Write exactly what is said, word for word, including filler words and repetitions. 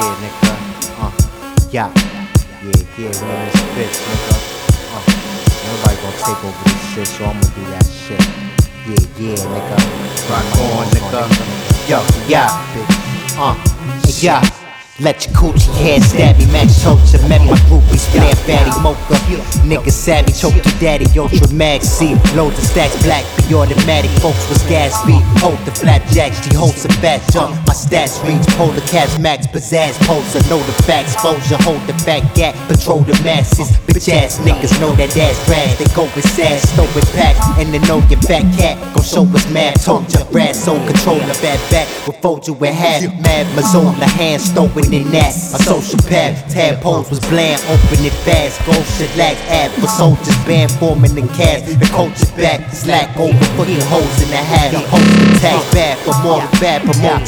Yeah, nigga. Uh, yeah. Yeah, yeah, we in this bitch, nigga. Uh, nobody gonna take over this shit, so I'ma do that shit. Yeah, yeah, nigga. Rock on, nigga. Yo, yeah. Uh, yeah. Let your coochie hair stab me, Max Tocha. Met my groupies, flare fatty mocha. Nigga savvy, choke your daddy, ultra mag C. Loads of stacks, black, be automatic. Folks was gas speed, hold the flat jack. She holds a fat jump. My stats reach polar caps, max, pizzazz poser. Know the facts, exposure, hold the fat gap. Patrol the masses, bitch ass niggas know that ass trash. They go with sass, stow with pack. And they know your fat cat gon' show us mad. Told ya, brass soul controller, bad back. Will fold you in half, mad Mazzola, hands stowing in that. A social path, tadpoles was bland, open it fast. Gold shellac, ad for soldiers, band forming the cast. The culture back, slack over, putting holes in the hat. Host the tag bad for more bad, promote